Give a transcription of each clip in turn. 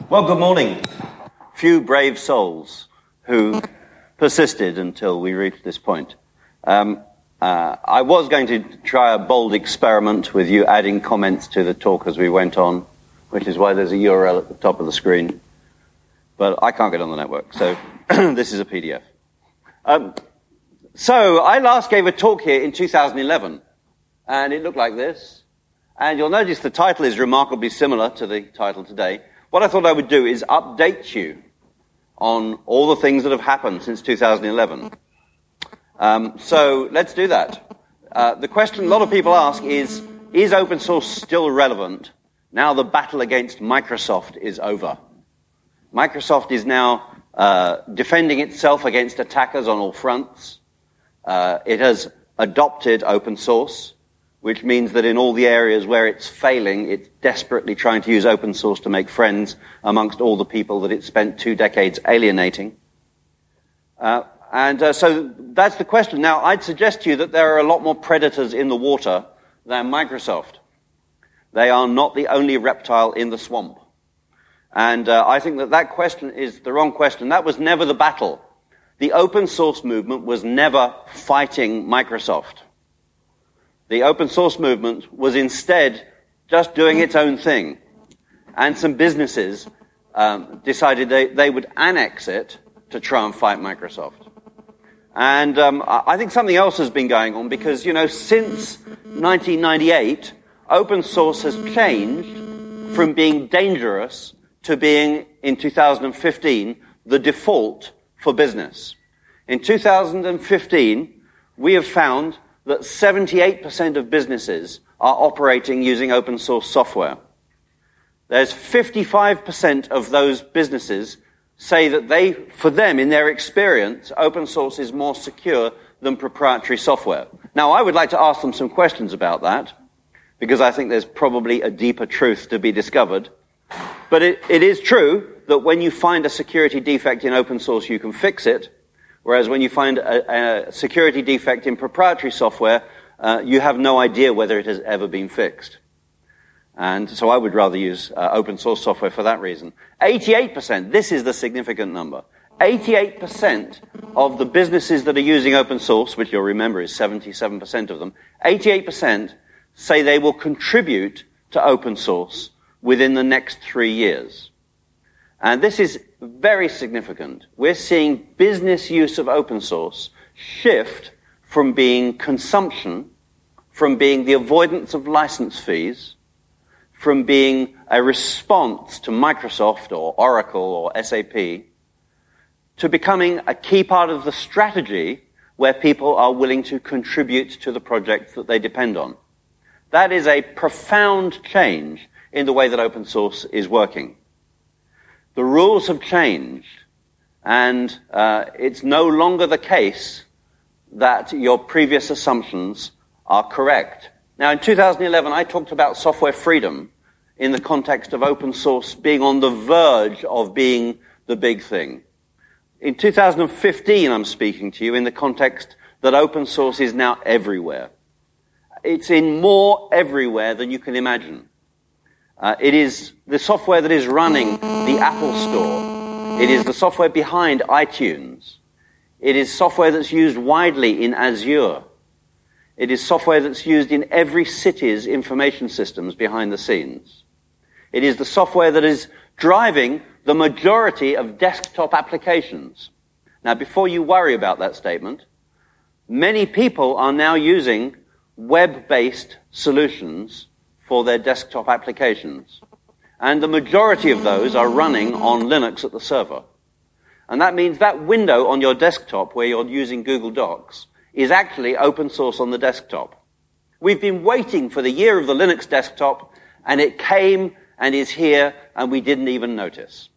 Well, good morning. Few brave souls who persisted until we reached this point. I was going to try a bold experiment with you adding comments to the talk as we went on, which is why there's a URL at the top of the screen. But I can't get on the network, so this is a PDF. So I last gave a talk here in 2011, and it looked like this. And you'll notice the title is remarkably similar to the title today. What I thought I would do is update you on all the things that have happened since 2011. So let's do that. The question a lot of people ask is open source still relevant now the battle against Microsoft is over? Microsoft is now defending itself against attackers on all fronts. It has adopted open source, which means that in all the areas where it's failing, it's desperately trying to use open source to make friends amongst all the people that it spent 2 decades alienating. So that's the question. Now, I'd suggest to you that there are a lot more predators in the water than Microsoft. They are not the only reptile in the swamp. And I think that question is the wrong question. That was never the battle. The open source movement was never fighting Microsoft. The open source movement was instead just doing its own thing. And some businesses decided they would annex it to try and fight Microsoft. And I think something else has been going on because, since 1998, open source has changed from being dangerous to being, in 2015, the default for business. In 2015, we have found that 78% of businesses are operating using open source software. There's 55% of those businesses say that for them, in their experience, open source is more secure than proprietary software. Now, I would like to ask them some questions about that, because I think there's probably a deeper truth to be discovered. But it is true that when you find a security defect in open source, you can fix it. Whereas when you find a security defect in proprietary software, you have no idea whether it has ever been fixed. And so I would rather use open source software for that reason. 88%, this is the significant number. 88% of the businesses that are using open source, which you'll remember is 77% of them, 88% say they will contribute to open source within the next 3 years. And this is very significant. We're seeing business use of open source shift from being consumption, from being the avoidance of license fees, from being a response to Microsoft or Oracle or SAP, to becoming a key part of the strategy where people are willing to contribute to the projects that they depend on. That is a profound change in the way that open source is working. The rules have changed, and it's no longer the case that your previous assumptions are correct. Now, in 2011, I talked about software freedom in the context of open source being on the verge of being the big thing. In 2015, I'm speaking to you in the context that open source is now everywhere. It's in more everywhere than you can imagine. It is the software that is running the Apple Store. It is the software behind iTunes. It is software that's used widely in Azure. It is software that's used in every city's information systems behind the scenes. It is the software that is driving the majority of desktop applications. Now, before you worry about that statement, many people are now using web-based solutions for their desktop applications. And the majority of those are running on Linux at the server. And that means that window on your desktop where you're using Google Docs is actually open source on the desktop. We've been waiting for the year of the Linux desktop, and it came and is here, and we didn't even notice.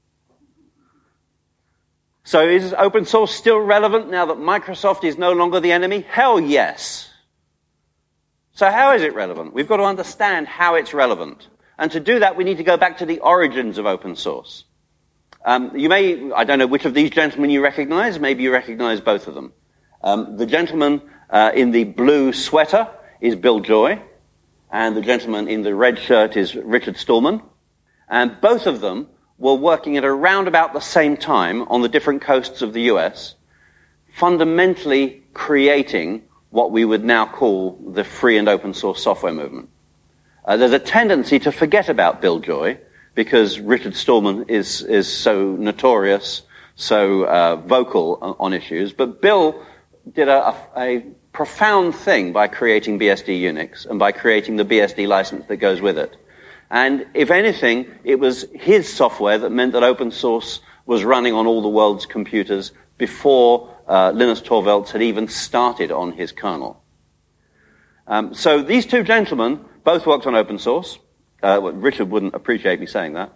So is open source still relevant now that Microsoft is no longer the enemy? Hell yes. So how is it relevant? We've got to understand how it's relevant. And to do that, we need to go back to the origins of open source. I don't know which of these gentlemen you recognize. Maybe you recognize both of them. The gentleman in the blue sweater is Bill Joy, and the gentleman in the red shirt is Richard Stallman. And both of them were working at around about the same time on the different coasts of the US, fundamentally creating what we would now call the free and open source software movement. There's a tendency to forget about Bill Joy because Richard Stallman is so notorious, so vocal on issues. But Bill did a profound thing by creating BSD Unix and by creating the BSD license that goes with it. And if anything, it was his software that meant that open source was running on all the world's computers before Linus Torvalds had even started on his kernel. So these two gentlemen both worked on open source. Richard wouldn't appreciate me saying that.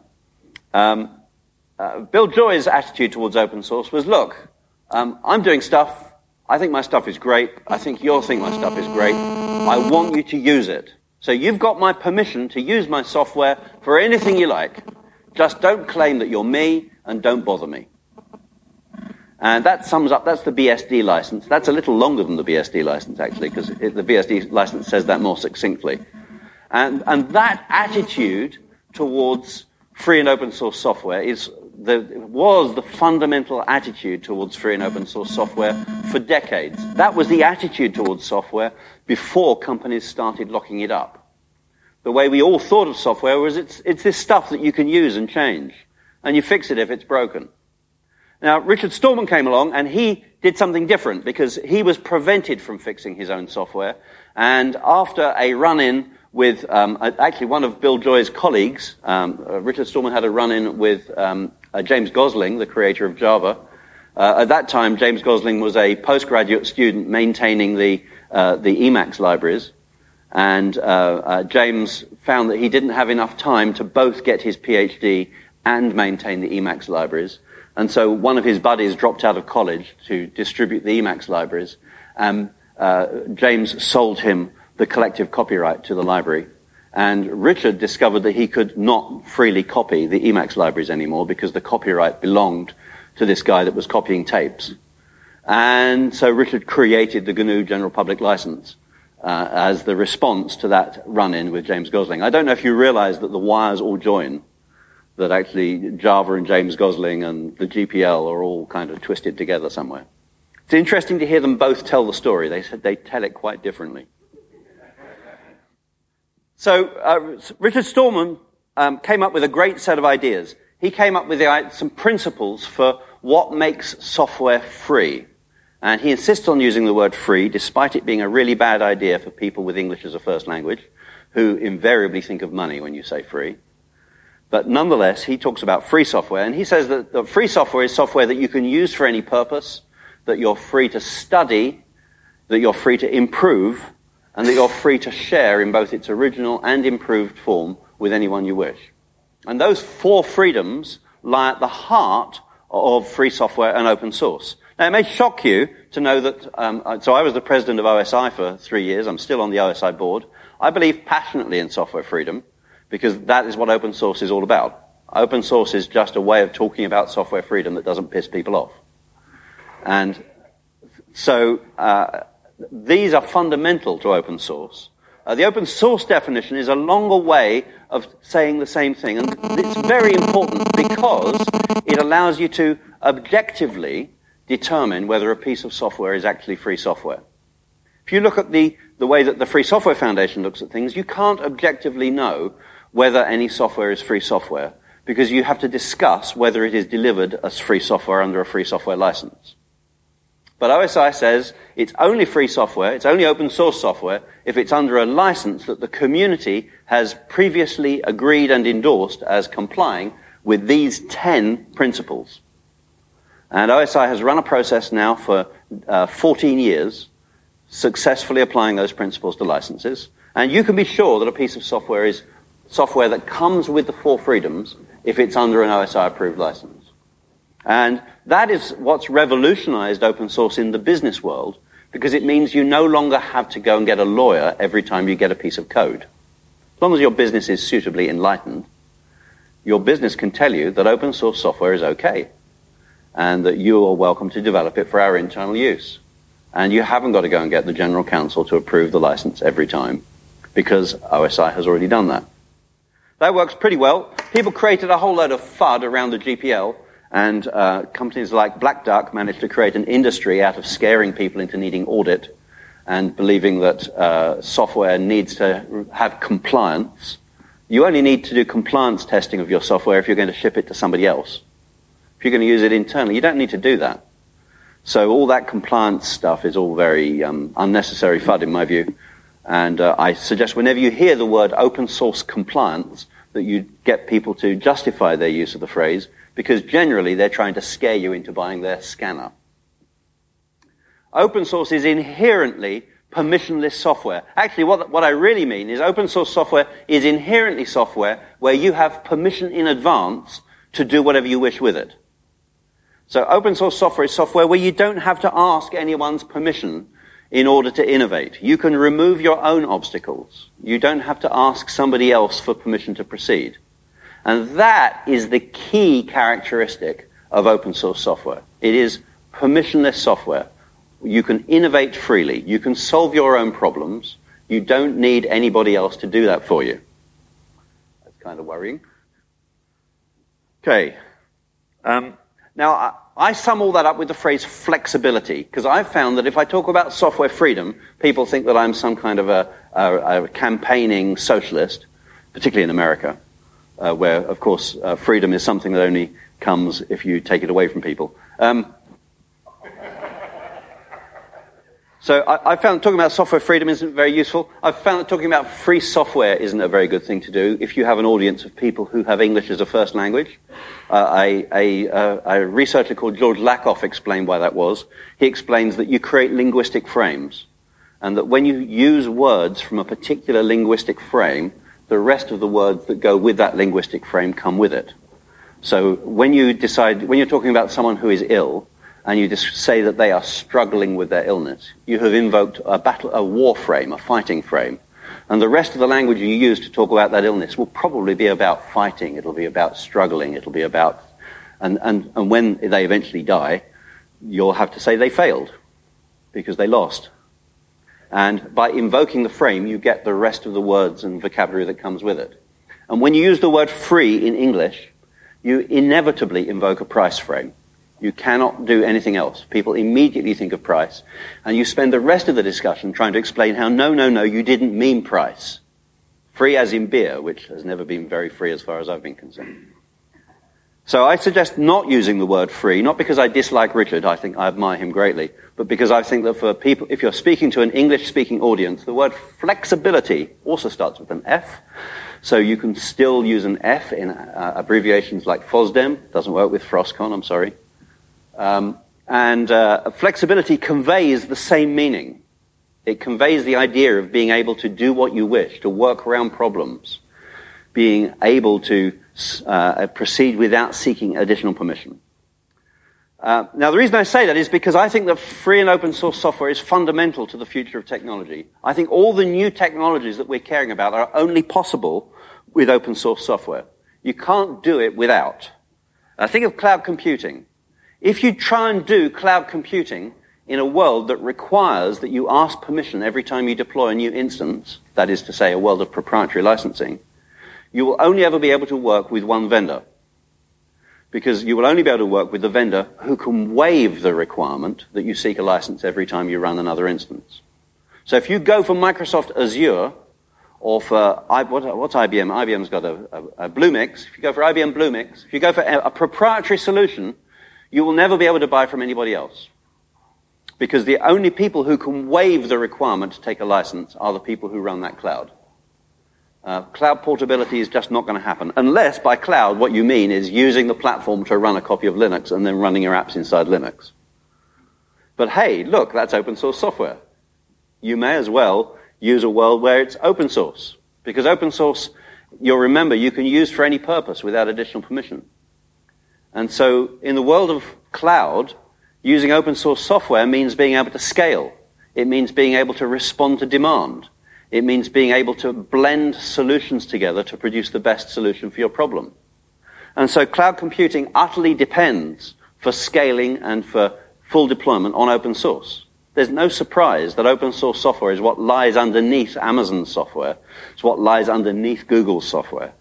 Bill Joy's attitude towards open source was, look, I'm doing stuff. I think my stuff is great. I think you'll think my stuff is great. I want you to use it. So you've got my permission to use my software for anything you like. Just don't claim that you're me and don't bother me. And that sums up, that's the BSD license. That's a little longer than the BSD license, actually, because the BSD license says that more succinctly. And that attitude towards free and open source software was the fundamental attitude towards free and open source software for decades. That was the attitude towards software before companies started locking it up. The way we all thought of software was it's this stuff that you can use and change, and you fix it if it's broken. Now, Richard Stallman came along, and he did something different because he was prevented from fixing his own software. And after a run-in with actually one of Bill Joy's colleagues, Richard Stallman had a run-in with James Gosling, the creator of Java. At that time, James Gosling was a postgraduate student maintaining the Emacs libraries. And James found that he didn't have enough time to both get his PhD and maintain the Emacs libraries. And so one of his buddies dropped out of college to distribute the Emacs libraries. James sold him the collective copyright to the library. And Richard discovered that he could not freely copy the Emacs libraries anymore because the copyright belonged to this guy that was copying tapes. And so Richard created the GNU General Public License as the response to that run-in with James Gosling. I don't know if you realize that the wires all join, that actually Java and James Gosling and the GPL are all kind of twisted together somewhere. It's interesting to hear them both tell the story. They said they tell it quite differently. So Richard Stallman came up with a great set of ideas. He came up with some principles for what makes software free. And he insists on using the word free, despite it being a really bad idea for people with English as a first language, who invariably think of money when you say free. But nonetheless, he talks about free software, and he says that free software is software that you can use for any purpose, that you're free to study, that you're free to improve, and that you're free to share in both its original and improved form with anyone you wish. And those four freedoms lie at the heart of free software and open source. Now, it may shock you to know that, so I was the president of OSI for 3 years. I'm still on the OSI board. I believe passionately in software freedom, because that is what open source is all about. Open source is just a way of talking about software freedom that doesn't piss people off. And so these are fundamental to open source. The open source definition is a longer way of saying the same thing. And it's very important because it allows you to objectively determine whether a piece of software is actually free software. If you look at the way that the Free Software Foundation looks at things, you can't objectively know whether any software is free software, because you have to discuss whether it is delivered as free software under a free software license. But OSI says it's only free software, it's only open source software, if it's under a license that the community has previously agreed and endorsed as complying with these 10 principles. And OSI has run a process now for 14 years, successfully applying those principles to licenses. And you can be sure that a piece of software is software that comes with the four freedoms if it's under an OSI-approved license. And that is what's revolutionized open source in the business world, because it means you no longer have to go and get a lawyer every time you get a piece of code. As long as your business is suitably enlightened, your business can tell you that open source software is okay, and that you are welcome to develop it for our internal use. And you haven't got to go and get the general counsel to approve the license every time, because OSI has already done that. That works pretty well. People created a whole load of FUD around the GPL, and companies like Black Duck managed to create an industry out of scaring people into needing audit and believing that software needs to have compliance. You only need to do compliance testing of your software if you're going to ship it to somebody else. If you're going to use it internally, you don't need to do that. So all that compliance stuff is all very unnecessary FUD in my view. And I suggest whenever you hear the word open source compliance, that you get people to justify their use of the phrase, because generally they're trying to scare you into buying their scanner. Open source is inherently permissionless software. Actually, what I really mean is open source software is inherently software where you have permission in advance to do whatever you wish with it. So open source software is software where you don't have to ask anyone's permission in order to innovate. You can remove your own obstacles. You don't have to ask somebody else for permission to proceed. And that is the key characteristic of open source software. It is permissionless software. You can innovate freely. You can solve your own problems. You don't need anybody else to do that for you. That's kind of worrying. Okay. Now, I sum all that up with the phrase flexibility, because I've found that if I talk about software freedom, people think that I'm some kind of a campaigning socialist, particularly in America, where, of course, freedom is something that only comes if you take it away from people. So I found talking about software freedom isn't very useful. I've found that talking about free software isn't a very good thing to do if you have an audience of people who have English as a first language. A researcher called George Lakoff explained why that was. He explains that you create linguistic frames, and that when you use words from a particular linguistic frame, the rest of the words that go with that linguistic frame come with it. So when you're talking about someone who is ill, and you just say that they are struggling with their illness, you have invoked a war frame, a fighting frame. And the rest of the language you use to talk about that illness will probably be about fighting, it'll be about struggling, it'll be about... And when they eventually die, you'll have to say they failed, because they lost. And by invoking the frame, you get the rest of the words and vocabulary that comes with it. And when you use the word free in English, you inevitably invoke a price frame. You cannot do anything else. People immediately think of price. And you spend the rest of the discussion trying to explain how, no, you didn't mean price. Free as in beer, which has never been very free as far as I've been concerned. So I suggest not using the word free, not because I dislike Richard, I think I admire him greatly, but because I think that for people, if you're speaking to an English-speaking audience, the word flexibility also starts with an F. So you can still use an F in abbreviations like FOSDEM. Doesn't work with Frostcon, I'm sorry. Flexibility conveys the same meaning. It conveys the idea of being able to do what you wish, to work around problems, being able to proceed without seeking additional permission. Now, the reason I say that is because I think that free and open source software is fundamental to the future of technology. I think all the new technologies that we're caring about are only possible with open source software. You can't do it without. Think of cloud computing. If you try and do cloud computing in a world that requires that you ask permission every time you deploy a new instance, that is to say, a world of proprietary licensing, you will only ever be able to work with one vendor. Because you will only be able to work with the vendor who can waive the requirement that you seek a license every time you run another instance. So if you go for Microsoft Azure, or for, what's IBM? IBM's got a Bluemix. If you go for IBM Bluemix, if you go for a proprietary solution, you will never be able to buy from anybody else. Because the only people who can waive the requirement to take a license are the people who run that cloud. Cloud portability is just not going to happen. Unless by cloud what you mean is using the platform to run a copy of Linux and then running your apps inside Linux. But hey, look, that's open source software. You may as well use a world where it's open source. Because open source, you'll remember, you can use for any purpose without additional permission. And so in the world of cloud, using open source software means being able to scale. It means being able to respond to demand. It means being able to blend solutions together to produce the best solution for your problem. And so cloud computing utterly depends for scaling and for full deployment on open source. There's no surprise that open source software is what lies underneath Amazon's software. It's what lies underneath Google's software.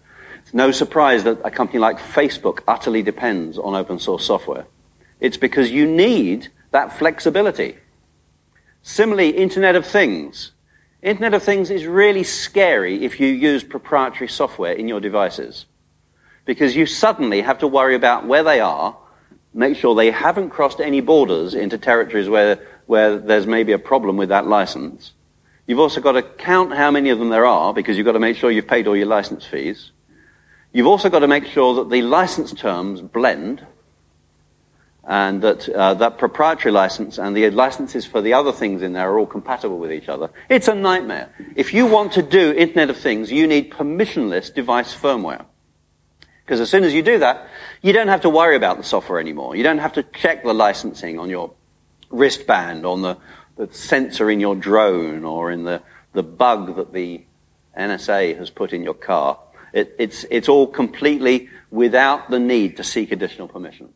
It's no surprise that a company like Facebook utterly depends on open source software. It's because you need that flexibility. Similarly, Internet of Things. Internet of Things is really scary if you use proprietary software in your devices, because you suddenly have to worry about where they are, make sure they haven't crossed any borders into territories where there's maybe a problem with that license. You've also got to count how many of them there are, because you've got to make sure you've paid all your license fees. You've also got to make sure that the license terms blend, and that that proprietary license and the licenses for the other things in there are all compatible with each other. It's a nightmare. If you want to do Internet of Things, you need permissionless device firmware. Because as soon as you do that, you don't have to worry about the software anymore. You don't have to check the licensing on your wristband, on the sensor in your drone, or in the bug that the NSA has put in your car. It's all completely without the need to seek additional permission.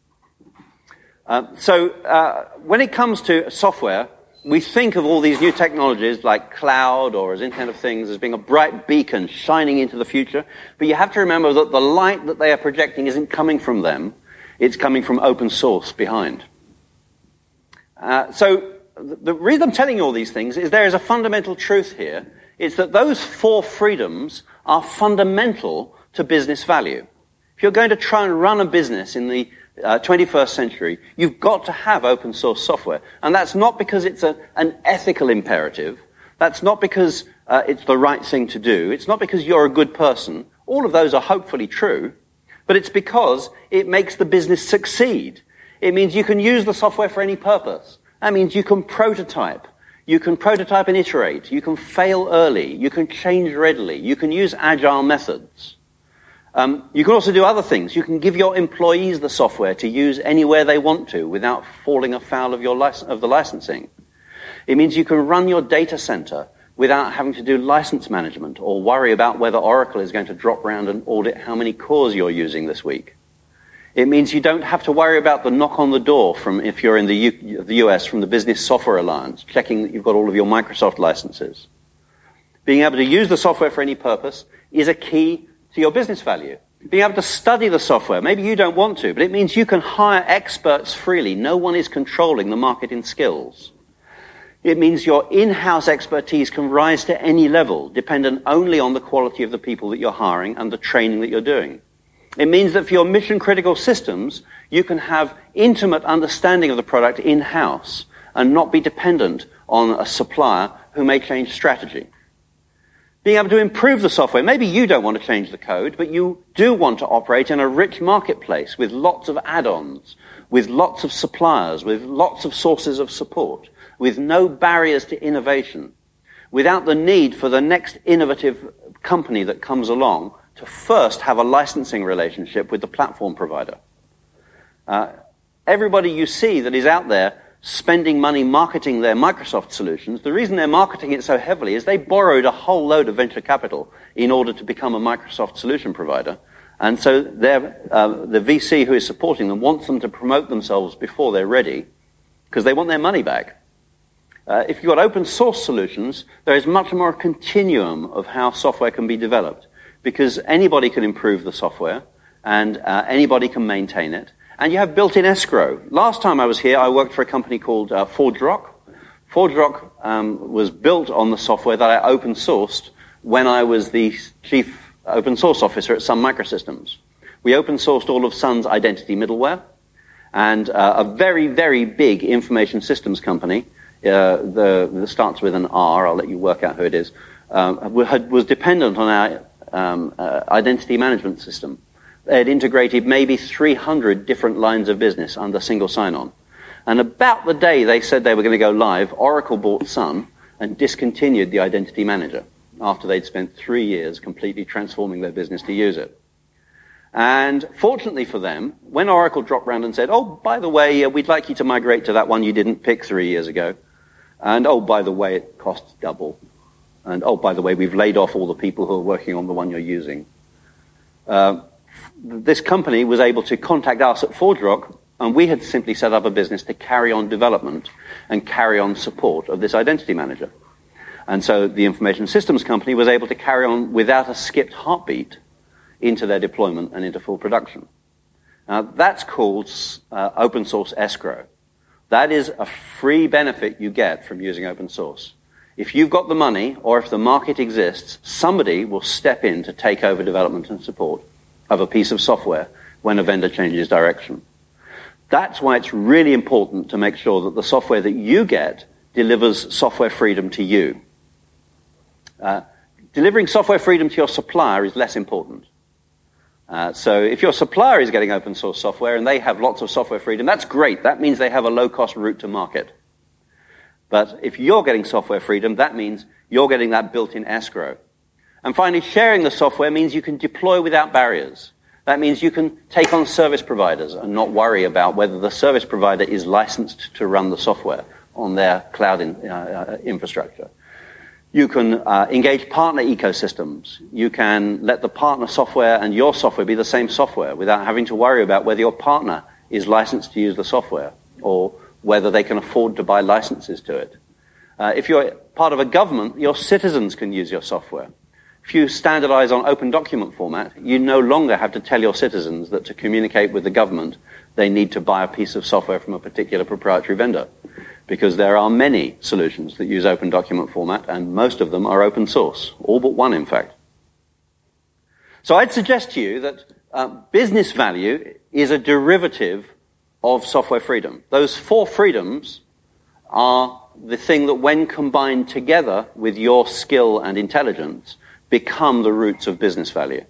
So when it comes to software, we think of all these new technologies like cloud or as Internet of Things as being a bright beacon shining into the future. But you have to remember that the light that they are projecting isn't coming from them. It's coming from open source behind. So the reason I'm telling you all these things is there is a fundamental truth here. It's that those four freedoms are fundamental to business value. If you're going to try and run a business in the 21st century, you've got to have open source software. And that's not because it's an ethical imperative. That's not because it's the right thing to do. It's not because you're a good person. All of those are hopefully true. But it's because it makes the business succeed. It means you can use the software for any purpose. That means you can prototype. You can prototype and iterate. You can fail early. You can change readily. You can use agile methods. You can also do other things. You can give your employees the software to use anywhere they want to without falling afoul of the licensing. It means you can run your data center without having to do license management or worry about whether Oracle is going to drop around and audit how many cores you're using this week. It means you don't have to worry about the knock on the door from, if you're in the US, from the Business Software Alliance, checking that you've got all of your Microsoft licenses. Being able to use the software for any purpose is a key to your business value. Being able to study the software, maybe you don't want to, but it means you can hire experts freely. No one is controlling the market in skills. It means your in-house expertise can rise to any level, dependent only on the quality of the people that you're hiring and the training that you're doing. It means that for your mission-critical systems, you can have intimate understanding of the product in-house and not be dependent on a supplier who may change strategy. Being able to improve the software. Maybe you don't want to change the code, but you do want to operate in a rich marketplace with lots of add-ons, with lots of suppliers, with lots of sources of support, with no barriers to innovation, without the need for the next innovative company that comes along to first have a licensing relationship with the platform provider. Everybody you see that is out there spending money marketing their Microsoft solutions, the reason they're marketing it so heavily is they borrowed a whole load of venture capital in order to become a Microsoft solution provider. And so the VC who is supporting them wants them to promote themselves before they're ready, because they want their money back. If you've got open source solutions, there is much more a continuum of how software can be developed, because anybody can improve the software, and anybody can maintain it. And you have built-in escrow. Last time I was here, I worked for a company called ForgeRock. ForgeRock was built on the software that I open-sourced when I was the chief open source officer at Sun Microsystems. We open-sourced all of Sun's identity middleware, and a very, very big information systems company, that starts with an R, I'll let you work out who it is, was dependent on our identity management system. They had integrated maybe 300 different lines of business under single sign-on. And about the day they said they were going to go live, Oracle bought Sun and discontinued the identity manager after they'd spent 3 years completely transforming their business to use it. And fortunately for them, when Oracle dropped around and said, oh, by the way, we'd like you to migrate to that one you didn't pick 3 years ago. And oh, by the way, it costs double. And oh, by the way, we've laid off all the people who are working on the one you're using. This company was able to contact us at ForgeRock, and we had simply set up a business to carry on development and carry on support of this identity manager. And so the information systems company was able to carry on without a skipped heartbeat into their deployment and into full production. Now, that's called open source escrow. That is a free benefit you get from using open source. If you've got the money, or if the market exists, somebody will step in to take over development and support of a piece of software when a vendor changes direction. That's why it's really important to make sure that the software that you get delivers software freedom to you. Delivering software freedom to your supplier is less important. So if your supplier is getting open source software and they have lots of software freedom, that's great. That means they have a low-cost route to market. But if you're getting software freedom, that means you're getting that built-in escrow. And finally, sharing the software means you can deploy without barriers. That means you can take on service providers and not worry about whether the service provider is licensed to run the software on their cloud infrastructure. You can engage partner ecosystems. You can let the partner software and your software be the same software without having to worry about whether your partner is licensed to use the software or whether they can afford to buy licenses to it. If you're part of a government, your citizens can use your software. If you standardize on open document format, you no longer have to tell your citizens that to communicate with the government, they need to buy a piece of software from a particular proprietary vendor, because there are many solutions that use open document format, and most of them are open source, all but one, in fact. So I'd suggest to you that business value is a derivative of software freedom. Those four freedoms are the thing that, when combined together with your skill and intelligence, become the roots of business value.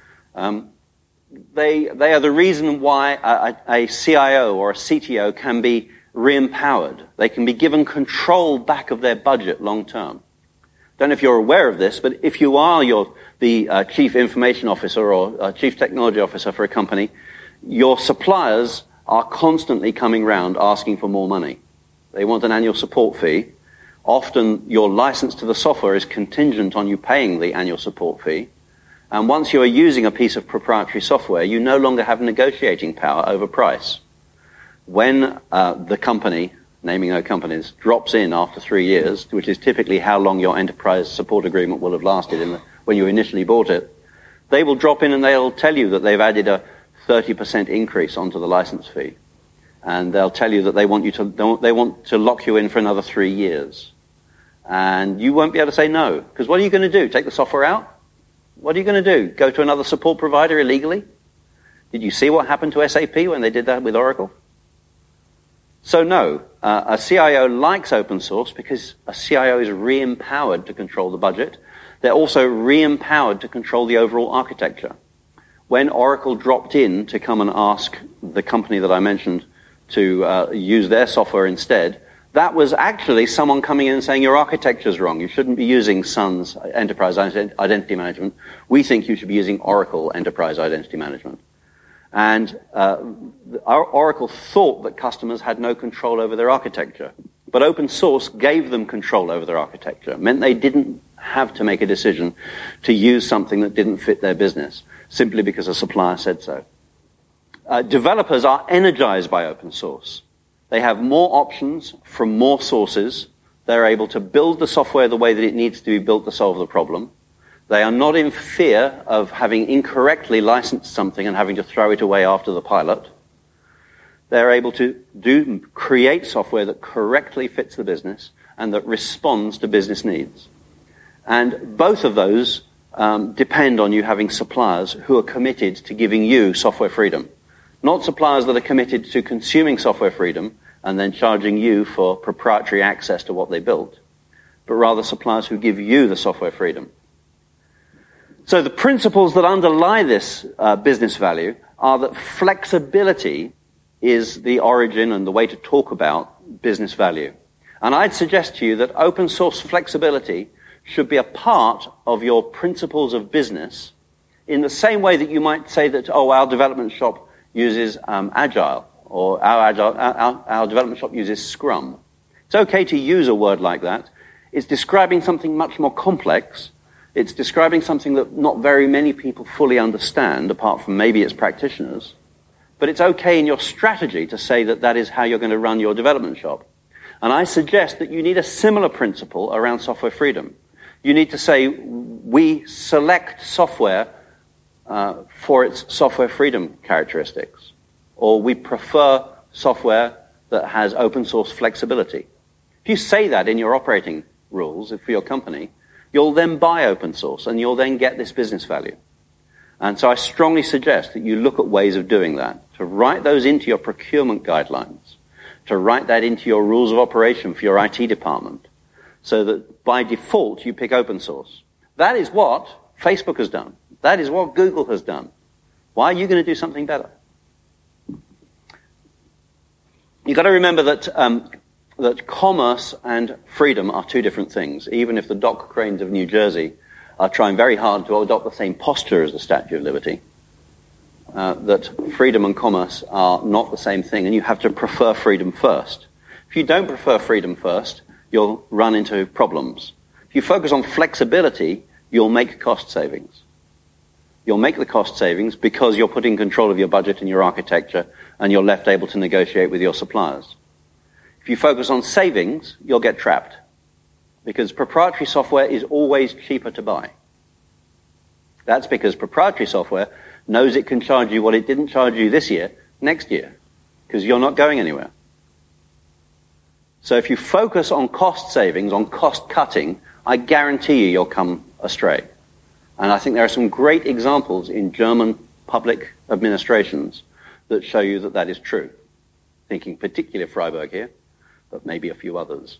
They are the reason why a CIO or a CTO can be re-empowered. They can be given control back of their budget long term. Don't know if you're aware of this, but if you are the chief information officer or chief technology officer for a company, your suppliers are constantly coming round asking for more money. They want an annual support fee. Often your license to the software is contingent on you paying the annual support fee. And once you are using a piece of proprietary software, you no longer have negotiating power over price. When the company, naming no companies, drops in after 3 years, which is typically how long your enterprise support agreement will have lasted when you initially bought it, they will drop in and they'll tell you that they've added a 30% increase onto the license fee. And they'll tell you that they want to lock you in for another 3 years. And you won't be able to say no, because what are you going to do? Take the software out? What are you going to do? Go to another support provider illegally? Did you see what happened to SAP when they did that with Oracle? So no, a CIO likes open source because a CIO is re-empowered to control the budget. They're also re-empowered to control the overall architecture. When Oracle dropped in to come and ask the company that I mentioned to use their software instead, that was actually someone coming in and saying, your architecture's wrong. You shouldn't be using Sun's Enterprise Identity Management. We think you should be using Oracle Enterprise Identity Management. And Oracle thought that customers had no control over their architecture. But open source gave them control over their architecture. It meant they didn't have to make a decision to use something that didn't fit their business, simply because a supplier said so. Developers are energized by open source. They have more options from more sources. They're able to build the software the way that it needs to be built to solve the problem. They are not in fear of having incorrectly licensed something and having to throw it away after the pilot. They're able to create software that correctly fits the business and that responds to business needs. And both of those depend on you having suppliers who are committed to giving you software freedom. Not suppliers that are committed to consuming software freedom and then charging you for proprietary access to what they built, but rather suppliers who give you the software freedom. So the principles that underlie this business value are that flexibility is the origin and the way to talk about business value. And I'd suggest to you that open source flexibility should be a part of your principles of business in the same way that you might say that, our development shop uses Agile, or our development shop uses Scrum. It's okay to use a word like that. It's describing something much more complex. It's describing something that not very many people fully understand, apart from maybe its practitioners. But it's okay in your strategy to say that that is how you're going to run your development shop. And I suggest that you need a similar principle around software freedom. You need to say, we select software for its software freedom characteristics, or we prefer software that has open source flexibility. If you say that in your operating rules for your company, you'll then buy open source and you'll then get this business value. And so I strongly suggest that you look at ways of doing that, to write those into your procurement guidelines, to write that into your rules of operation for your IT department, so that by default you pick open source. That is what Facebook has done. That is what Google has done. Why are you going to do something better? You've got to remember that commerce and freedom are two different things, even if the Dock Cranes of New Jersey are trying very hard to adopt the same posture as the Statue of Liberty. That freedom and commerce are not the same thing, and you have to prefer freedom first. If you don't prefer freedom first, you'll run into problems. If you focus on flexibility, you'll make cost savings. You'll make the cost savings because you're putting control of your budget and your architecture, and you're left able to negotiate with your suppliers. If you focus on savings, you'll get trapped, because proprietary software is always cheaper to buy. That's because proprietary software knows it can charge you what it didn't charge you this year, next year, because you're not going anywhere. So if you focus on cost savings, on cost cutting, I guarantee you'll come astray. And I think there are some great examples in German public administrations that show you that that is true. Thinking particularly of Freiburg here, but maybe a few others.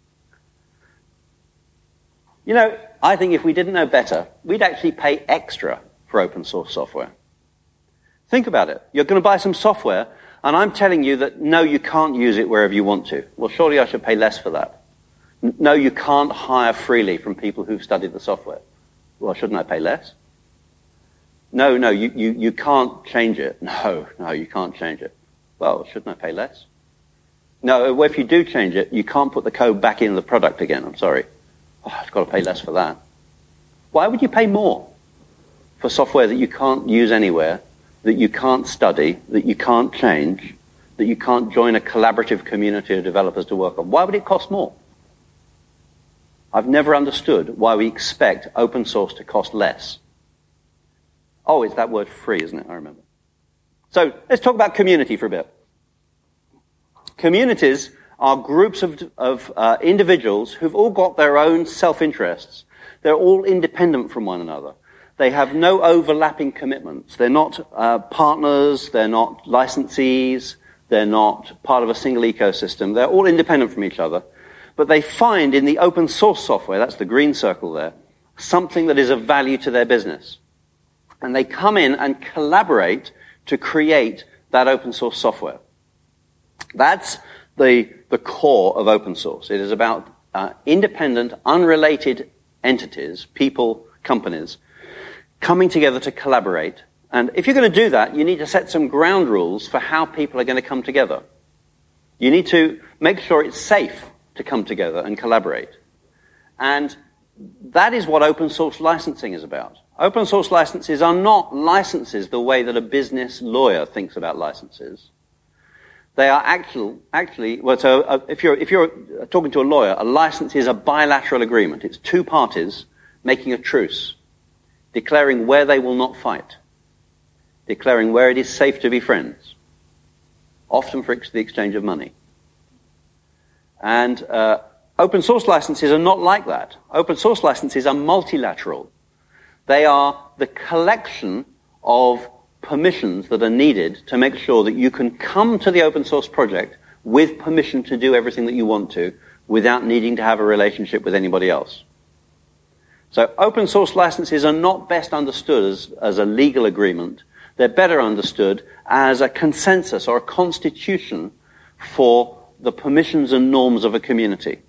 You know, I think if we didn't know better, we'd actually pay extra for open source software. Think about it. You're going to buy some software, and I'm telling you that, no, you can't use it wherever you want to. Well, surely I should pay less for that. No, you can't hire freely from people who've studied the software. Well, shouldn't I pay less? No, you can't change it. No, you can't change it. Well, shouldn't I pay less? No, if you do change it, you can't put the code back in the product again. I'm sorry. Oh, I've got to pay less for that. Why would you pay more for software that you can't use anywhere, that you can't study, that you can't change, that you can't join a collaborative community of developers to work on? Why would it cost more? I've never understood why we expect open source to cost less. Oh, it's that word free, isn't it? I remember. So let's talk about community for a bit. Communities are groups of individuals who've all got their own self-interests. They're all independent from one another. They have no overlapping commitments. They're not partners. They're not licensees. They're not part of a single ecosystem. They're all independent from each other. But they find in the open source software, that's the green circle there, something that is of value to their business. And they come in and collaborate to create that open source software. That's the core of open source. It is about independent, unrelated entities, people, companies, coming together to collaborate. And if you're going to do that, you need to set some ground rules for how people are going to come together. You need to make sure it's safe to come together and collaborate. And that is what open source licensing is about. Open source licenses are not licenses the way that a business lawyer thinks about licenses. They are actually well, so if you're talking to a lawyer, a license is a bilateral agreement. It's two parties making a truce, declaring where they will not fight, declaring where it is safe to be friends, often for the exchange of money. And open source licenses are not like that. Open source licenses are multilateral. They are the collection of permissions that are needed to make sure that you can come to the open source project with permission to do everything that you want to without needing to have a relationship with anybody else. So open source licenses are not best understood as a legal agreement. They're better understood as a consensus or a constitution for the permissions and norms of a community.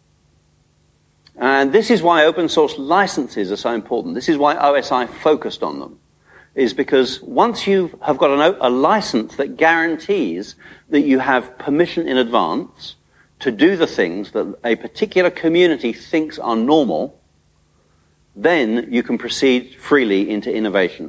And this is why open source licenses are so important. This is why OSI focused on them, is because once you have got a license that guarantees that you have permission in advance to do the things that a particular community thinks are normal, then you can proceed freely into innovation.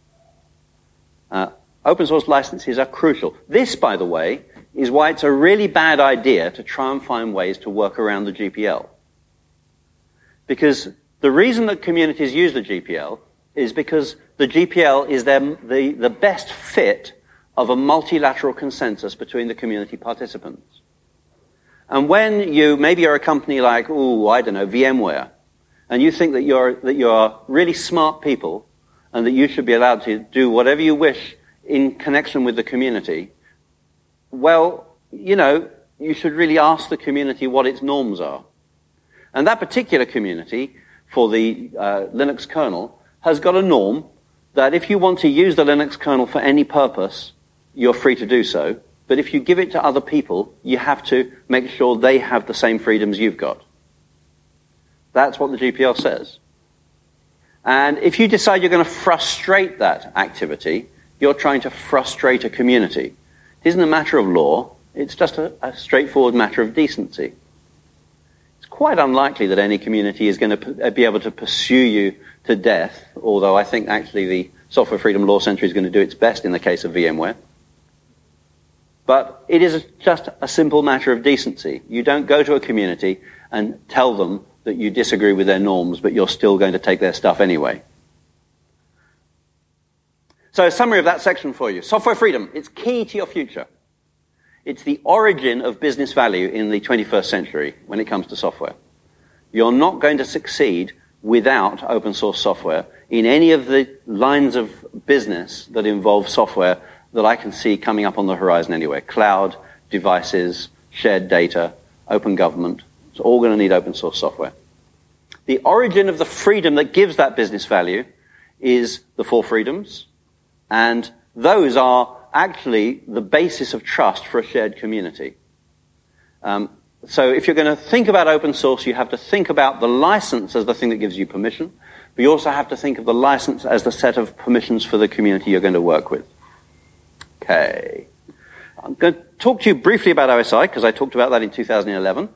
Open source licenses are crucial. This, by the way, is why it's a really bad idea to try and find ways to work around the GPL. Because the reason that communities use the GPL is because the GPL is the best fit of a multilateral consensus between the community participants. And when maybe you're a company like, VMware, and you think that you're really smart people and that you should be allowed to do whatever you wish in connection with the community, well, you should really ask the community what its norms are. And that particular community, for the Linux kernel, has got a norm that if you want to use the Linux kernel for any purpose, you're free to do so. But if you give it to other people, you have to make sure they have the same freedoms you've got. That's what the GPL says. And if you decide you're going to frustrate that activity, you're trying to frustrate a community. It isn't a matter of law. It's just a straightforward matter of decency. It's quite unlikely that any community is going to be able to pursue you to death, although I think actually the Software Freedom Law Center is going to do its best in the case of VMware. But it is just a simple matter of decency. You don't go to a community and tell them that you disagree with their norms, but you're still going to take their stuff anyway. So a summary of that section for you. Software freedom, it's key to your future. It's the origin of business value in the 21st century when it comes to software. You're not going to succeed without open source software in any of the lines of business that involve software that I can see coming up on the horizon anyway. Cloud, devices, shared data, open government. It's all going to need open source software. The origin of the freedom that gives that business value is the four freedoms, and those are actually the basis of trust for a shared community. So if you're going to think about open source, you have to think about the license as the thing that gives you permission, but you also have to think of the license as the set of permissions for the community you're going to work with. Okay. I'm going to talk to you briefly about OSI, because I talked about that in 2011.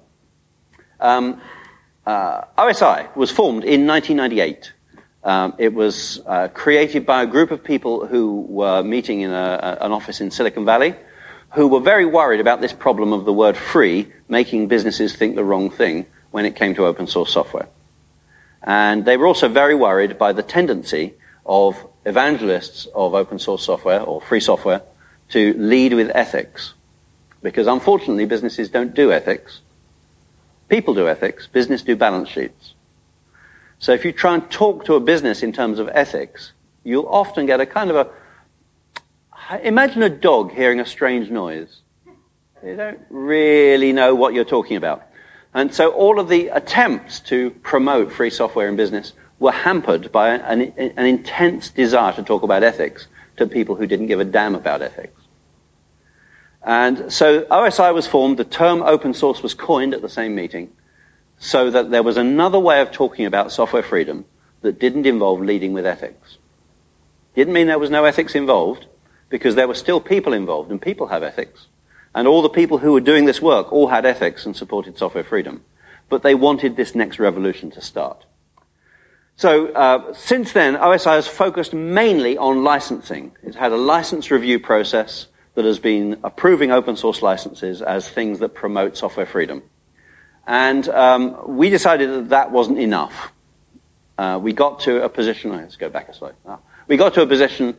OSI was formed in 1998. It was created by a group of people who were meeting in an office in Silicon Valley, who were very worried about this problem of the word free making businesses think the wrong thing when it came to open source software. And they were also very worried by the tendency of evangelists of open source software or free software to lead with ethics. Because unfortunately, businesses don't do ethics. People do ethics. Business do balance sheets. So if you try and talk to a business in terms of ethics, you'll often get a kind of imagine a dog hearing a strange noise. They don't really know what you're talking about. And so all of the attempts to promote free software in business were hampered by an intense desire to talk about ethics to people who didn't give a damn about ethics. And so OSI was formed, the term open source was coined at the same meeting, so that there was another way of talking about software freedom that didn't involve leading with ethics. Didn't mean there was no ethics involved, because there were still people involved, and people have ethics. And all the people who were doing this work all had ethics and supported software freedom. But they wanted this next revolution to start. So since then, OSI has focused mainly on licensing. It's had a license review process that has been approving open source licenses as things that promote software freedom. And we decided that that wasn't enough. We got to a position, let's go back a slide. We got to a position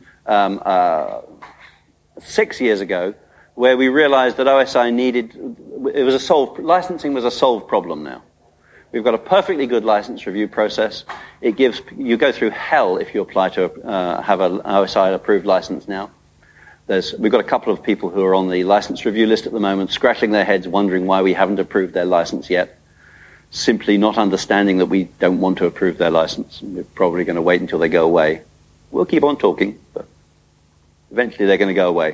6 years ago where we realized that OSI licensing was a solved problem now. We've got a perfectly good license review process. You go through hell if you apply to have an OSI approved license now. We've got a couple of people who are on the license review list at the moment, scratching their heads, wondering why we haven't approved their license yet, simply not understanding that we don't want to approve their license. We're probably going to wait until they go away. We'll keep on talking, but eventually they're going to go away.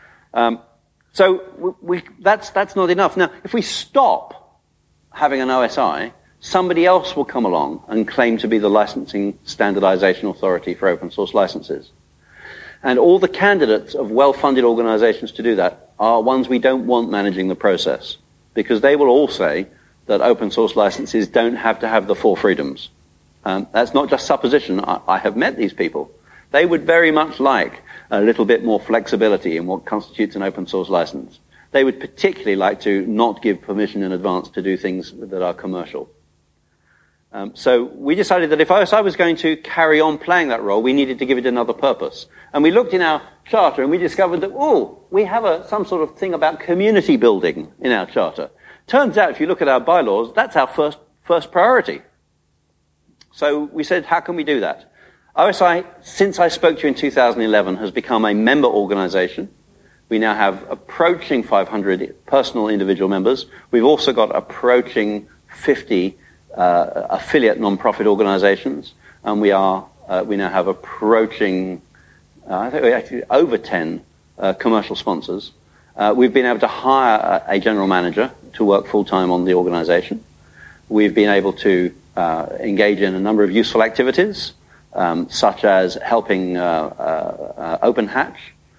So that's not enough. Now, if we stop having an OSI, somebody else will come along and claim to be the licensing standardization authority for open source licenses. And all the candidates of well-funded organizations to do that are ones we don't want managing the process, because they will all say that open source licenses don't have to have the four freedoms. That's not just supposition. I have met these people. They would very much like a little bit more flexibility in what constitutes an open source license. They would particularly like to not give permission in advance to do things that are commercial. So we decided that if OSI was going to carry on playing that role, we needed to give it another purpose. And we looked in our charter and we discovered that, we have some sort of thing about community building in our charter. Turns out, if you look at our bylaws, that's our first priority. So we said, how can we do that? OSI, since I spoke to you in 2011, has become a member organization. We now have approaching 500 personal individual members. We've also got approaching 50 affiliate non-profit organizations, and we now have approaching, I think actually over 10 commercial sponsors. We've been able to hire a general manager to work full-time on the organization. We've been able to engage in a number of useful activities, such as helping Open Hatch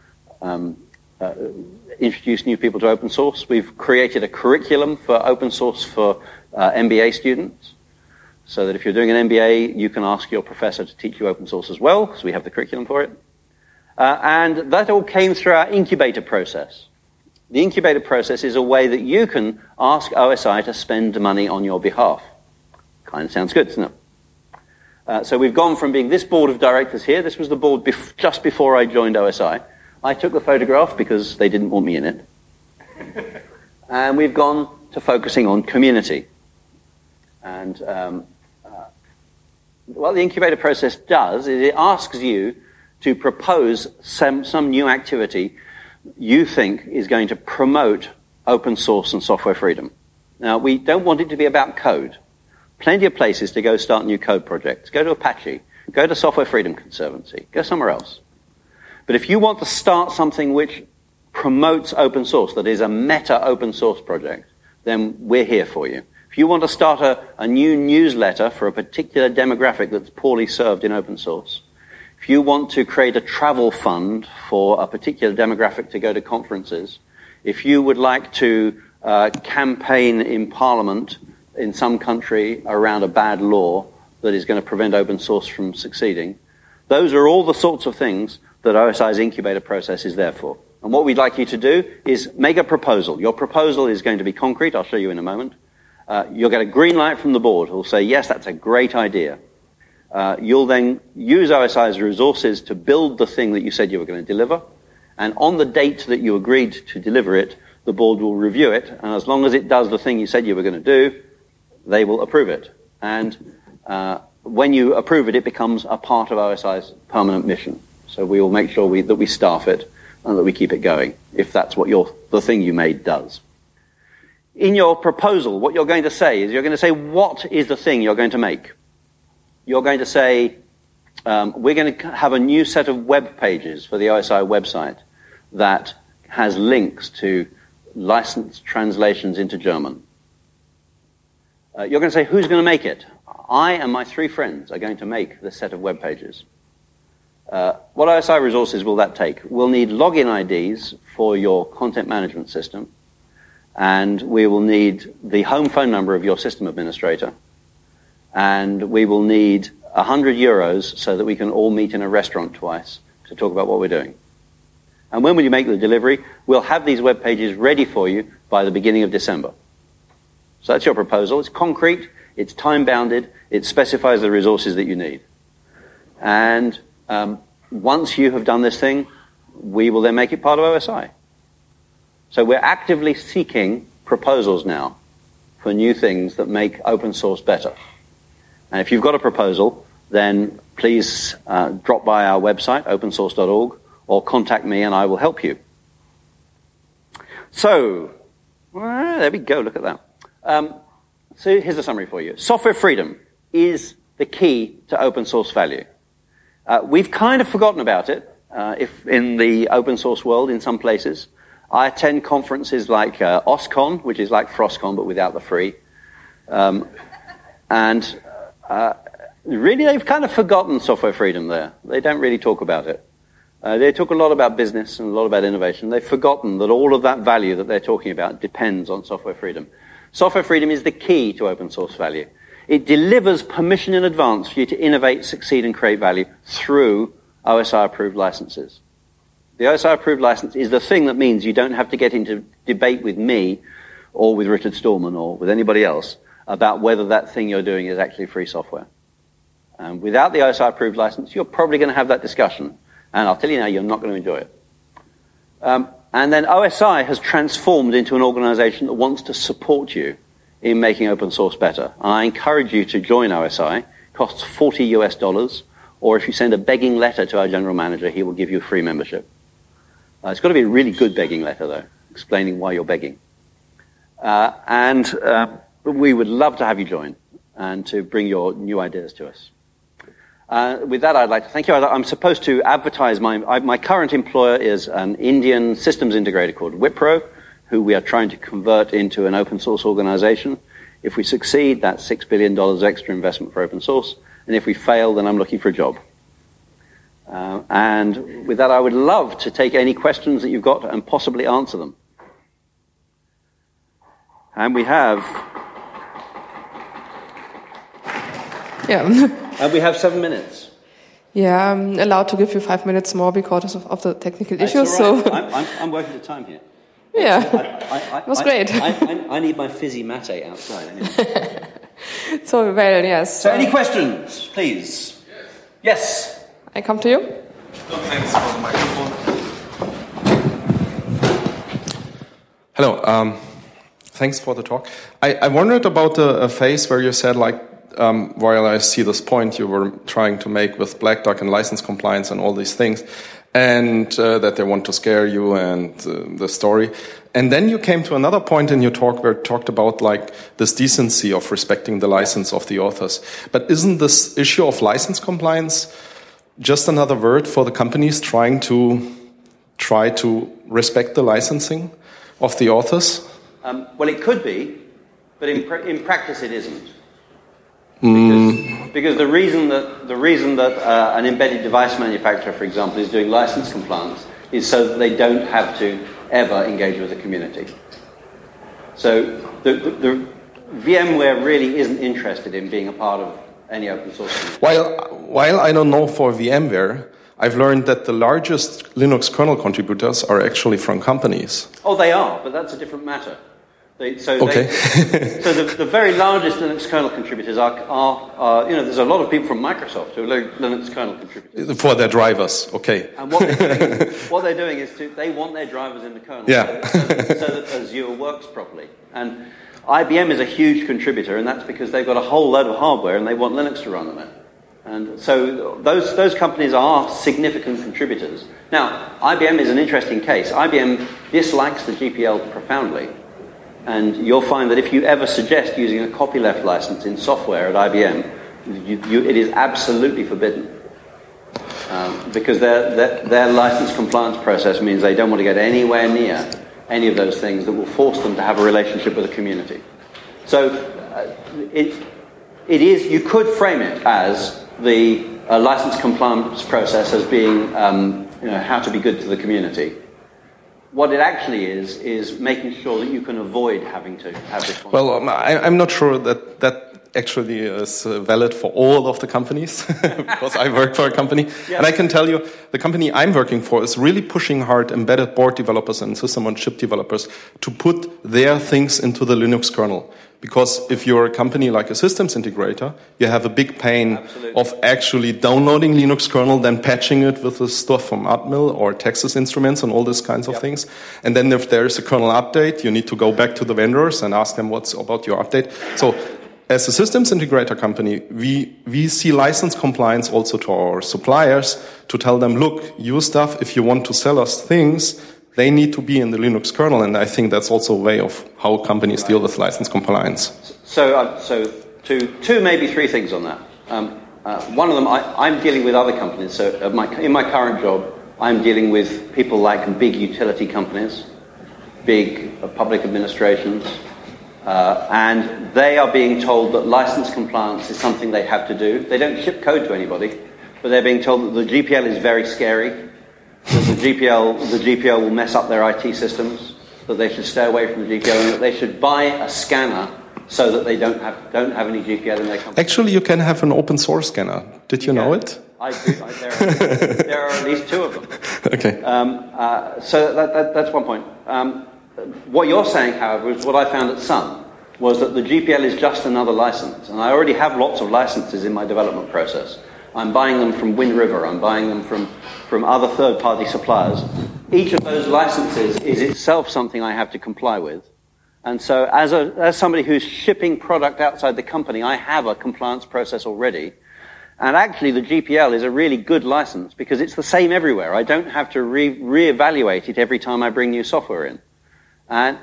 introduce new people to open source. We've created a curriculum for open source for MBA students, so that if you're doing an MBA, you can ask your professor to teach you open source as well, because we have the curriculum for it. And that all came through our incubator process. The incubator process is a way that you can ask OSI to spend money on your behalf. Kind of sounds good, doesn't it? So we've gone from being this board of directors here. This was the board just before I joined OSI. I took the photograph because they didn't want me in it. And we've gone to focusing on community. And what the incubator process does is it asks you to propose some new activity you think is going to promote open source and software freedom. Now, we don't want it to be about code. Plenty of places to go start new code projects. Go to Apache. Go to Software Freedom Conservancy. Go somewhere else. But if you want to start something which promotes open source, that is a meta open source project, then we're here for you. If you want to start a new newsletter for a particular demographic that's poorly served in open source, if you want to create a travel fund for a particular demographic to go to conferences, if you would like to campaign in Parliament in some country around a bad law that is going to prevent open source from succeeding, those are all the sorts of things that OSI's incubator process is there for. And what we'd like you to do is make a proposal. Your proposal is going to be concrete. I'll show you in a moment. You'll get a green light from the board who'll say, yes, that's a great idea. You'll then use OSI's resources to build the thing that you said you were going to deliver. And on the date that you agreed to deliver it, the board will review it. And as long as it does the thing you said you were going to do, they will approve it. And when you approve it, it becomes a part of OSI's permanent mission. So we will make sure that we staff it and that we keep it going, if that's what the thing you made does. In your proposal, what you're going to say is, you're going to say, what is the thing you're going to make? You're going to say, we're going to have a new set of web pages for the OSI website that has links to licensed translations into German. You're going to say, who's going to make it? I and my 3 friends are going to make this set of web pages. What OSI resources will that take? We'll need login IDs for your content management system, and we will need the home phone number of your system administrator, and we will need 100 euros so that we can all meet in a restaurant twice to talk about what we're doing. And when will you make the delivery? We'll have these web pages ready for you by the beginning of December. So that's your proposal. It's concrete, it's time-bounded, it specifies the resources that you need. And once you have done this thing, we will then make it part of OSI. So we're actively seeking proposals now for new things that make open source better. And if you've got a proposal, then please drop by our website, opensource.org, or contact me and I will help you. So, there we go, look at that. So here's a summary for you. Software freedom is the key to open source value. We've kind of forgotten about it if in the open source world in some places. I attend conferences like OSCON, which is like Frostcon but without the free. And really they've kind of forgotten software freedom there. They don't really talk about it. They talk a lot about business and a lot about innovation. They've forgotten that all of that value that they're talking about depends on software freedom. Software freedom is the key to open source value. It delivers permission in advance for you to innovate, succeed, and create value through OSI-approved licenses. The OSI-approved license is the thing that means you don't have to get into debate with me or with Richard Stallman or with anybody else about whether that thing you're doing is actually free software. Without the OSI approved license, you're probably going to have that discussion. And I'll tell you now, you're not going to enjoy it. And then OSI has transformed into an organization that wants to support you in making open source better. And I encourage you to join OSI. It costs $40 US, or if you send a begging letter to our general manager, he will give you a free membership. It's got to be a really good begging letter, though, explaining why you're begging. We would love to have you join and to bring your new ideas to us. With that, I'd like to thank you. I'm supposed to advertise my current employer is an Indian systems integrator called Wipro, who we are trying to convert into an open source organization. If we succeed, that's $6 billion extra investment for open source. And if we fail, then I'm looking for a job. And with that, I would love to take any questions that you've got and possibly answer them. And we have... Yeah. And we have 7 minutes. Yeah, I'm allowed to give you 5 minutes more because of the technical issues. All right. So I'm working the time here. Yeah, it was great. I need my fizzy mate outside. Anyway. So, well, yes. So any questions, please? Yes. I come to you. Thanks for the microphone. Hello. Thanks for the talk. I wondered about a phase where you said, like, while I see this point you were trying to make with Black Duck and license compliance and all these things, and that they want to scare you and the story. And then you came to another point in your talk where it talked about like this decency of respecting the license of the authors. But isn't this issue of license compliance just another word for the companies try to respect the licensing of the authors? Well, it could be, but in practice it isn't. Because the reason that an embedded device manufacturer, for example, is doing license compliance is so that they don't have to ever engage with the community. So the VMware really isn't interested in being a part of any open source community. While I don't know for VMware, I've learned that the largest Linux kernel contributors are actually from companies. Oh, they are, but that's a different matter. So the very largest Linux kernel contributors are there's a lot of people from Microsoft who are Linux kernel contributors. For their drivers, okay. And what they're doing is they want their drivers in the kernel so that Azure works properly. And IBM is a huge contributor, and that's because they've got a whole load of hardware and they want Linux to run them in. And so those companies are significant contributors. Now, IBM is an interesting case. IBM dislikes the GPL profoundly. And you'll find that if you ever suggest using a copyleft license in software at IBM, it is absolutely forbidden. Because their license compliance process means they don't want to get anywhere near any of those things that will force them to have a relationship with the community. So it is, you could frame it as the license compliance process as being how to be good to the community. What it actually is making sure that you can avoid having to have this one. Well, I'm not sure that actually is valid for all of the companies, because I work for a company. Yes. And I can tell you, the company I'm working for is really pushing hard embedded board developers and system-on-chip developers to put their things into the Linux kernel. Because if you're a company like a systems integrator, you have a big pain of actually downloading Linux kernel, then patching it with the stuff from Atmel or Texas Instruments and all these kinds of things. And then if there is a kernel update, you need to go back to the vendors and ask them what's about your update. So as a systems integrator company, we see license compliance also to our suppliers to tell them, look, your stuff, if you want to sell us things, they need to be in the Linux kernel, and I think that's also a way of how companies deal with license compliance. So two, maybe three things on that. One of them, I'm dealing with other companies. So in my current job, I'm dealing with people like big utility companies, big public administrations, and they are being told that license compliance is something they have to do. They don't ship code to anybody, but they're being told that the GPL is very scary. That the GPL will mess up their IT systems, that they should stay away from the GPL, and that they should buy a scanner so that they don't have any GPL in their company. Actually, you can have an open source scanner. Did you know it? I do. There are at least two of them. Okay. So that's one point. What you're saying, however, is what I found at Sun, was that the GPL is just another license. And I already have lots of licenses in my development process. I'm buying them from Wind River. I'm buying them from other third-party suppliers. Each of those licenses is itself something I have to comply with. And so as somebody who's shipping product outside the company, I have a compliance process already. And actually, the GPL is a really good license because it's the same everywhere. I don't have to reevaluate it every time I bring new software in. And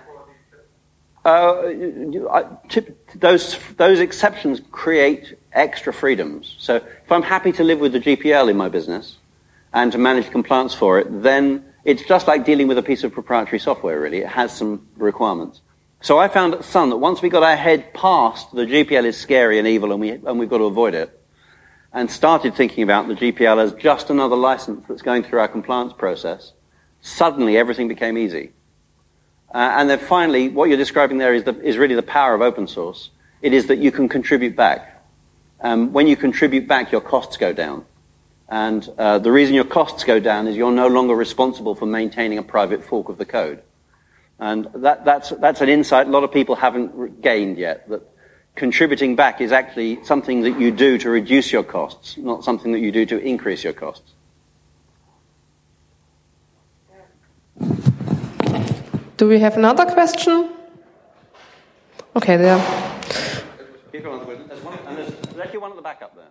those exceptions create extra freedoms. So if I'm happy to live with the GPL in my business and to manage compliance for it, then it's just like dealing with a piece of proprietary software, really. It has some requirements. So I found at Sun that once we got our head past the GPL is scary and evil and we've got to avoid it, and started thinking about the GPL as just another license that's going through our compliance process, suddenly everything became easy. And then finally, what you're describing there is really the power of open source. It is that you can contribute back. When you contribute back, your costs go down. And the reason your costs go down is you're no longer responsible for maintaining a private fork of the code. And that's an insight a lot of people haven't gained yet, that contributing back is actually something that you do to reduce your costs, not something that you do to increase your costs. Do we have another question? Okay, there. Keep going. There's actually one at the back up there.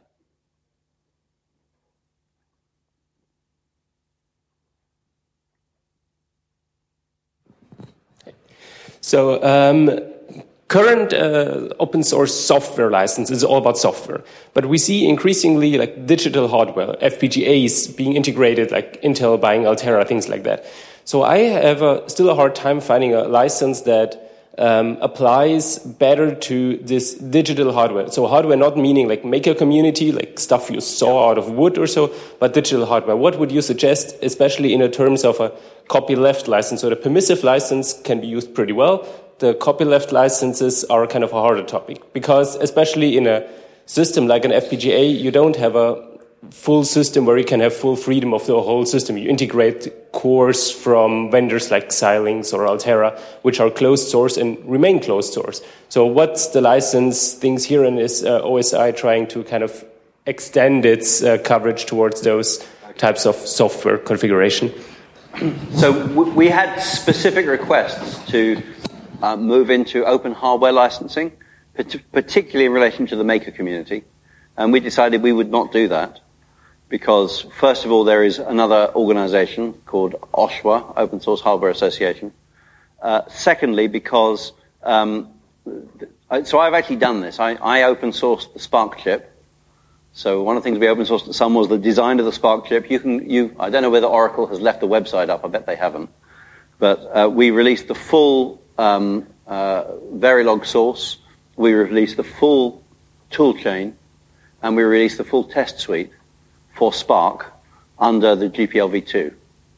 So, current open source software license is all about software, but we see increasingly like digital hardware, FPGAs being integrated, like Intel buying Altera, things like that. So I have still a hard time finding a license that applies better to this digital hardware. So hardware not meaning like maker community, like stuff you saw out of wood or so, but digital hardware. What would you suggest, especially in terms of a copyleft license? So the permissive license can be used pretty well. The copyleft licenses are kind of a harder topic because especially in a system like an FPGA, you don't have a full system where you can have full freedom of the whole system. You integrate cores from vendors like Xilinx or Altera, which are closed source and remain closed source. So what's the license things here, and is OSI trying to kind of extend its coverage towards those types of software configuration? So we had specific requests to move into open hardware licensing, particularly in relation to the maker community. And we decided we would not do that because, first of all, there is another organization called OSHWA, Open Source Hardware Association. Secondly, because, so I've actually done this. I open sourced the Spark chip. So one of the things we open sourced at Sun was the design of the Spark chip. I don't know whether Oracle has left the website up. I bet they haven't. But we released the full Verilog source. We released the full tool chain. And we released the full test suite for Spark under the GPL v2.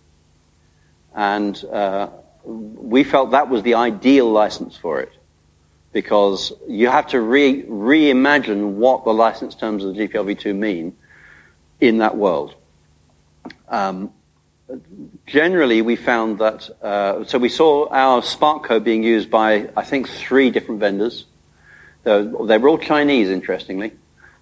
And we felt that was the ideal license for it, because you have to reimagine what the license terms of the GPL v2 mean in that world. Generally, we found that, so we saw our Spark code being used by, I think, 3 different vendors. They were all Chinese, interestingly.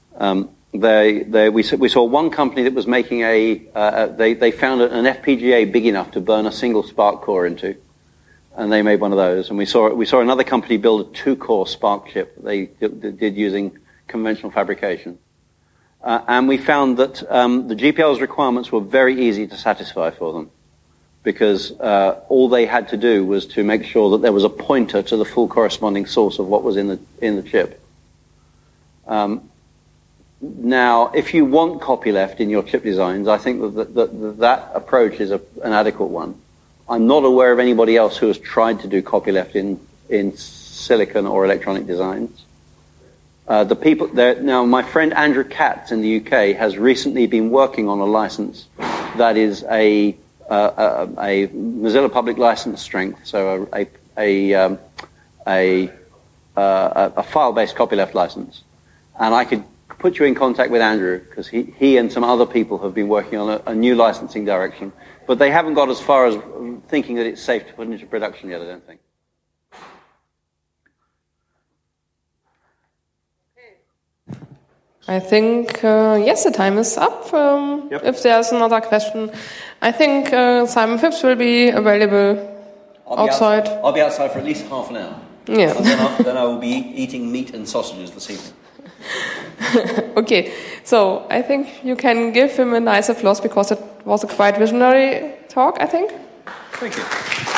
We saw one company that was making they found an FPGA big enough to burn a single Spark core into, and they made one of those. And we saw another company build a 2-core Spark chip that they did using conventional fabrication. And we found that the GPL's requirements were very easy to satisfy for them, because all they had to do was to make sure that there was a pointer to the full corresponding source of what was in the chip. Now, if you want copyleft in your chip designs, I think that approach is an adequate one. I'm not aware of anybody else who has tried to do copyleft in silicon or electronic designs. Now, my friend Andrew Katz in the UK has recently been working on a license that is a Mozilla Public License strength, so a file-based copyleft license. And I could put you in contact with Andrew, because he and some other people have been working on a new licensing direction. But they haven't got as far as thinking that it's safe to put into production yet, I don't think. I think, yes, the time is up. If there's another question, I think Simon Phipps will be available outside. I'll be outside for at least half an hour. Yeah. And then I will be eating meat and sausages this evening. Okay, so I think you can give him a nice applause because it was a quite visionary talk, I think. Thank you.